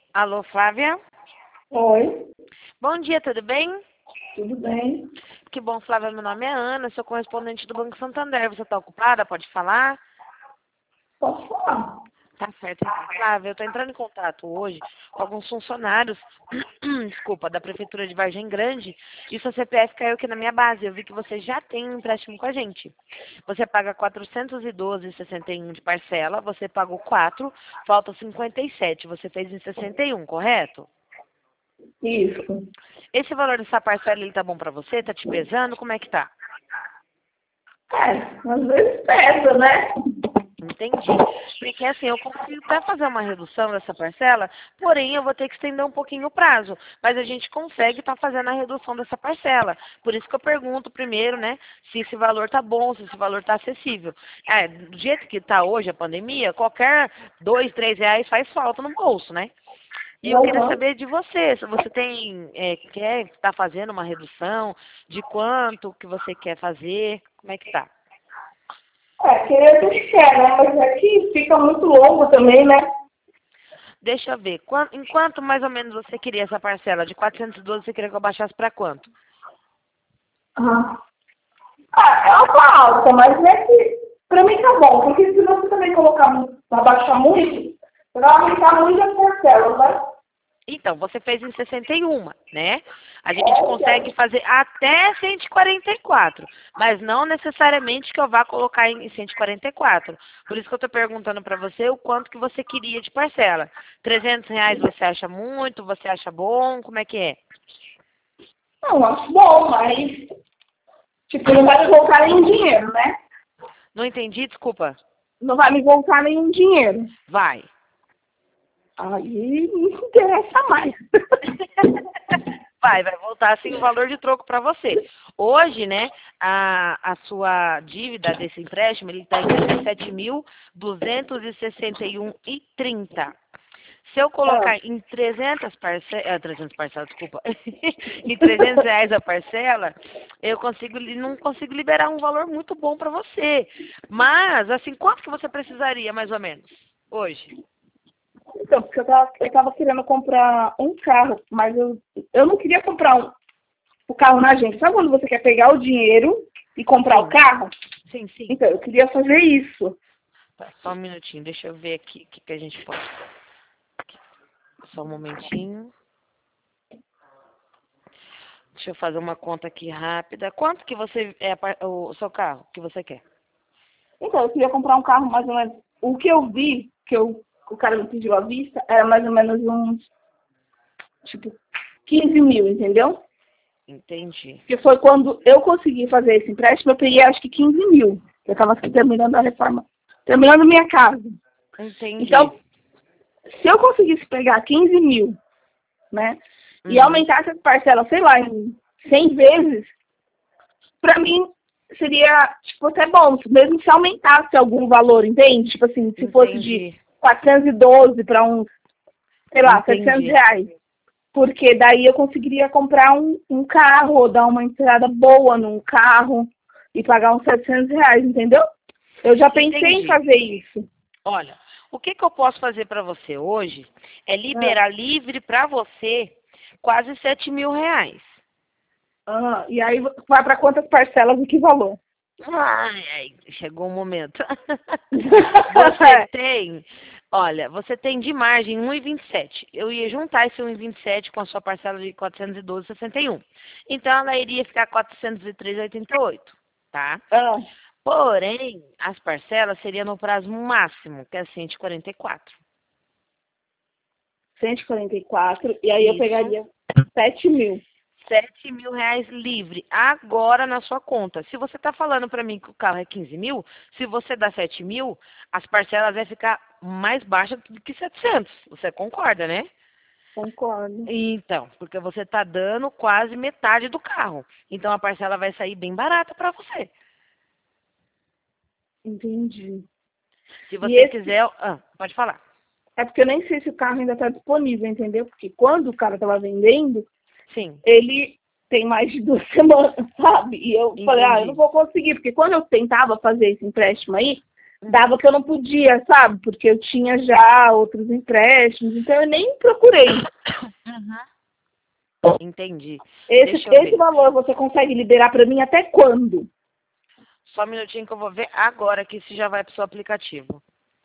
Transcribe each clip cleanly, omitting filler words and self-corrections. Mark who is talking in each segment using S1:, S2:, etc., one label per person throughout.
S1: Alô, Flávia?
S2: Oi,
S1: Bom dia, tudo bem?
S2: tudo bem?
S1: Que bom, Flávia. Meu nome é Ana, sou correspondente do Banco Santander. Você está ocupada? Pode falar?
S2: Posso falar?
S1: Tá certo, então. Flávia, eu estou entrando em contato hoje com alguns funcionários, desculpa, da Prefeitura de Vargem Grande, e seu CPF caiu aqui na minha base. Eu vi que você já tem um empréstimo com a gente. Você paga 412,61 de parcela, você pagou 4, falta 57. Você fez em 61, correto?
S2: Isso.
S1: Esse valor dessa parcela, ele tá bom pra você? Tá te pesando? Como é que tá?
S2: Às vezes pesa, né?
S1: Entendi. Porque assim, eu consigo até fazer uma redução dessa parcela, porém eu vou ter que estender um pouquinho o prazo. Mas a gente consegue estar fazendo a redução dessa parcela. Por isso que eu pergunto primeiro, né, se esse valor tá bom, se esse valor tá acessível. Do jeito que tá hoje a pandemia, qualquer 2, 3 reais faz falta no bolso, né? E eu queria
S2: Uhum.
S1: saber de você, se você quer estar fazendo uma redução, de quanto que você quer fazer, como é que tá?
S2: Querer a gente quer, né? Mas é que fica muito longo também, né?
S1: Deixa eu ver, em quanto mais ou menos você queria essa parcela? De 412 você queria que eu baixasse para quanto?
S2: Ah, é uma alta, mas é que pra mim tá bom, porque se você também colocar, abaixar muito, vai aumentar muito as parcelas, né?
S1: Então, você fez em 61, né? A gente consegue fazer até 144, mas não necessariamente que eu vá colocar em 144. Por isso que eu estou perguntando para você o quanto que você queria de parcela. R$ 300 você acha muito? Você acha bom? Como é que é?
S2: Não, acho bom, mas tipo, não vai me voltar nenhum dinheiro, né?
S1: Não entendi, desculpa.
S2: Não vai me voltar nenhum dinheiro.
S1: Vai.
S2: Aí me interessa mais.
S1: Vai voltar assim o valor de troco para você. Hoje, né, a sua dívida desse empréstimo, ele está em 17.261,30. Se eu
S2: Ah,
S1: colocar em 300 parcelas, desculpa, em R$ 300 a parcela, não consigo liberar um valor muito bom para você. Mas, assim, quanto que você precisaria, mais ou menos, hoje?
S2: então, porque eu tava querendo comprar um carro, mas eu não queria comprar o carro na agência. Sabe quando você quer pegar o dinheiro e comprar o
S1: Sim,
S2: carro?
S1: sim.
S2: Então, eu queria fazer isso.
S1: Tá, só um minutinho, deixa eu ver aqui o que a gente pode. Só um momentinho. Deixa eu fazer uma conta aqui rápida. Quanto que você o seu carro que você quer?
S2: Então, eu queria comprar um carro mais ou menos. O que eu vi, o cara me pediu à vista, era mais ou menos uns, tipo, 15 mil, entendeu?
S1: Entendi.
S2: Porque foi quando eu consegui fazer esse empréstimo, eu peguei acho que 15 mil. Eu estava terminando a reforma, terminando minha casa.
S1: Entendi.
S2: Então, se eu conseguisse pegar 15 mil, né? E
S1: Uhum.
S2: aumentar essa parcela, sei lá, em 100 vezes, para mim seria, tipo, até bom, mesmo se aumentasse algum valor, entende? Tipo assim, se fosse de
S1: Entendi.
S2: 412 para uns, sei lá, 700
S1: Entendi.
S2: reais. Porque daí eu conseguiria comprar um carro, ou dar uma entrada boa num carro e pagar uns 700 reais, entendeu? Eu já pensei em
S1: Entendi.
S2: fazer isso.
S1: Olha, o que que eu posso fazer para você hoje é
S2: Ah,
S1: liberar livre para você quase R$ 7.000.
S2: e aí vai para quantas parcelas e que valor?
S1: Ai, chegou o momento. Você tem, olha, você tem de margem 1,27. Eu ia juntar esse 1,27 com a sua parcela de 412,61. Então ela iria ficar 403,88, tá?
S2: Ah,
S1: Porém, as parcelas seriam no prazo máximo, que é 144.
S2: 144, e aí eu
S1: Isso,
S2: pegaria 7 mil.
S1: R$ 7.000 livre, agora na sua conta. Se você está falando para mim que o carro é 15 mil, se você dá 7 mil, as parcelas vão ficar mais baixas do que 700. Você concorda, né?
S2: Concordo.
S1: Então, porque você está dando quase metade do carro. Então a parcela vai sair bem barata para você.
S2: Entendi.
S1: Se
S2: E
S1: você
S2: esse
S1: quiser, pode falar.
S2: é porque eu nem sei se o carro ainda está disponível, entendeu? Porque quando o cara estava vendendo,
S1: Sim,
S2: ele tem mais de 2 semanas, sabe? E eu falei, eu não
S1: entendi.
S2: vou conseguir, porque quando eu tentava fazer esse empréstimo aí, dava que eu não podia, sabe? Porque eu tinha já outros empréstimos, então eu nem procurei.
S1: Entendi.
S2: Esse,
S1: Deixa eu
S2: esse
S1: ver.
S2: valor você consegue liberar para mim até quando?
S1: Só um minutinho que eu vou ver agora aqui se já vai pro seu aplicativo.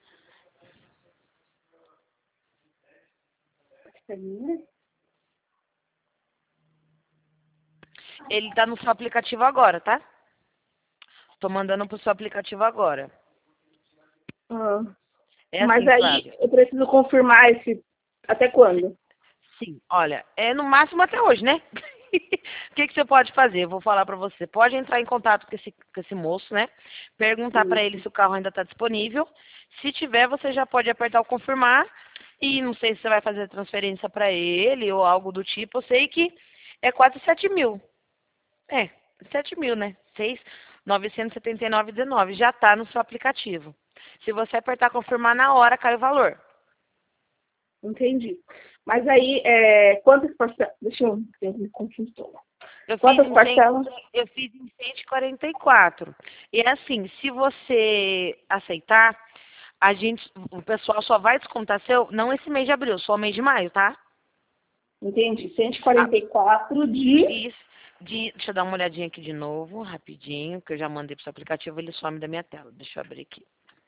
S1: Ele tá no seu aplicativo agora, tá? Tô mandando pro seu aplicativo agora.
S2: Ah,
S1: É
S2: mas
S1: assim,
S2: aí
S1: Flávia.
S2: eu preciso confirmar esse até quando?
S1: Sim, olha, é no máximo até hoje, né? O que você pode fazer? Eu vou falar pra você. Pode entrar em contato com esse moço, né? Perguntar pra ele se o carro ainda tá disponível. Se tiver, você já pode apertar o confirmar. E não sei se você vai fazer transferência pra ele ou algo do tipo. Eu sei que é quase 7 mil. É, 7 mil, né? 6.979,19. Já tá no seu aplicativo. Se você apertar confirmar na hora, cai o valor.
S2: Entendi. Mas aí, quantas parcelas? Deixa eu ver, me consultou.
S1: Eu fiz
S2: Quantas
S1: em 100,
S2: parcelas?
S1: eu fiz em 144. E é assim, se você aceitar, o pessoal só vai descontar seu, não esse mês de abril, só o mês de maio, tá?
S2: Entendi.
S1: Ah,
S2: 144 de.
S1: deixa eu dar uma olhadinha aqui de novo, rapidinho, que eu já mandei pro seu aplicativo, ele some da minha tela. Deixa eu abrir aqui.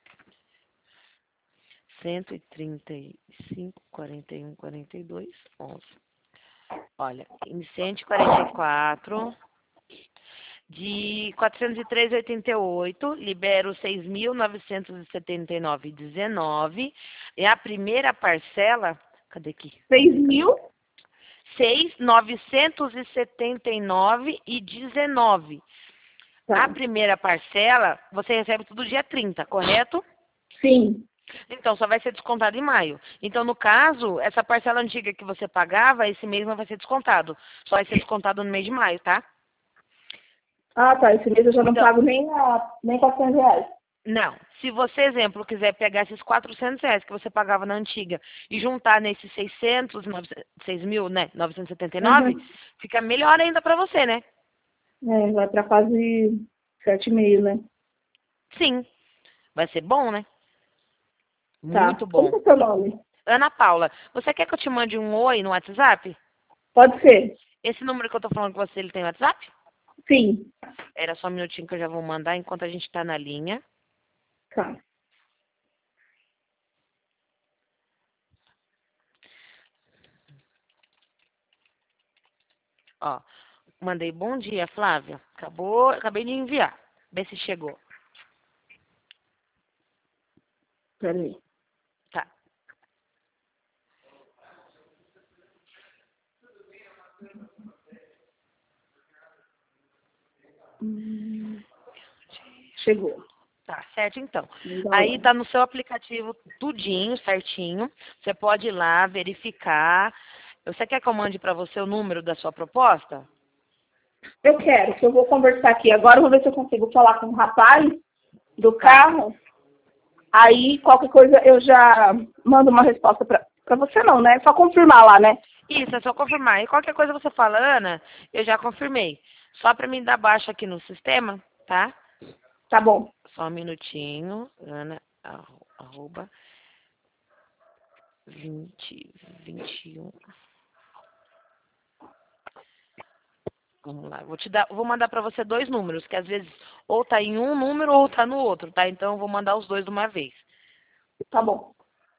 S1: 135, 41, 42, 11. Olha, em 144 de 403,88, libero 6.979,19. E a primeira parcela, cadê aqui?
S2: 6 mil?
S1: 6.979,19. A
S2: Tá.
S1: primeira parcela, você recebe tudo dia 30, correto?
S2: Sim.
S1: Então, só vai ser descontado em maio. Então, no caso, essa parcela antiga que você pagava, esse mês não vai ser descontado. Só vai ser descontado no mês de maio, tá?
S2: Ah, tá. Esse mês eu já não
S1: Então,
S2: pago nem R$ 400.
S1: não. Se você, exemplo, quiser pegar esses R$ 400 que você pagava na antiga e juntar nesses 6.000, né, 979,
S2: Uhum.
S1: fica melhor ainda pra você, né?
S2: Vai para quase 7,5, né?
S1: Sim. Vai ser bom, né?
S2: Tá.
S1: Muito
S2: Como
S1: bom.
S2: que é o seu nome?
S1: Ana Paula, você quer que eu te mande um oi no WhatsApp?
S2: Pode ser.
S1: Esse número que eu tô falando com você, ele tem WhatsApp?
S2: Sim.
S1: Era só um minutinho que eu já vou mandar enquanto a gente tá na linha.
S2: Tá.
S1: Ó, mandei bom dia, Flávia. Acabei de enviar. Vê se chegou.
S2: Peraí.
S1: Tá.
S2: Chegou.
S1: Tá, certo então.
S2: Ainda
S1: Aí
S2: lá.
S1: tá no seu aplicativo tudinho, certinho. Você pode ir lá verificar. Você quer que eu mande pra você o número da sua proposta?
S2: Eu quero, que eu vou conversar aqui. Agora eu vou ver se eu consigo falar com o rapaz do
S1: Tá.
S2: carro. Aí, qualquer coisa, eu já mando uma resposta pra você não, né? É só confirmar lá, né?
S1: Isso, é só confirmar. E qualquer coisa você fala, Ana, eu já confirmei. Só pra mim dar baixa aqui no sistema, tá?
S2: Tá bom.
S1: Só um minutinho. Ana, arroba 2021. Vamos lá. Vou mandar pra você dois números, que às vezes ou tá em um número ou tá no outro, tá? Então eu vou mandar os dois de uma vez.
S2: Tá bom.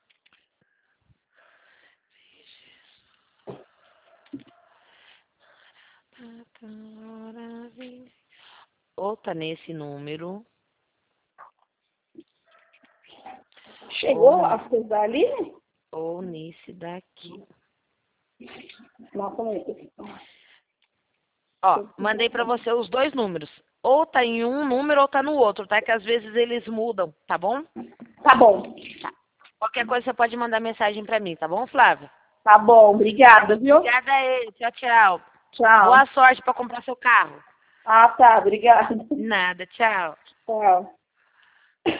S1: Ou tá nesse número,
S2: Chegou as coisas ali?
S1: ou nesse daqui.
S2: Nossa, mãe.
S1: Ó, mandei pra você os dois números. Ou tá em um número ou tá no outro, tá? Que às vezes eles mudam, tá bom?
S2: Tá bom.
S1: Tá. Qualquer coisa você pode mandar mensagem pra mim, tá bom, Flávia?
S2: Tá bom. Obrigada, viu?
S1: Obrigada aí. Tchau, tchau.
S2: Tchau.
S1: Boa sorte pra comprar seu carro.
S2: Ah, tá. Obrigada.
S1: Nada, tchau.
S2: Tchau.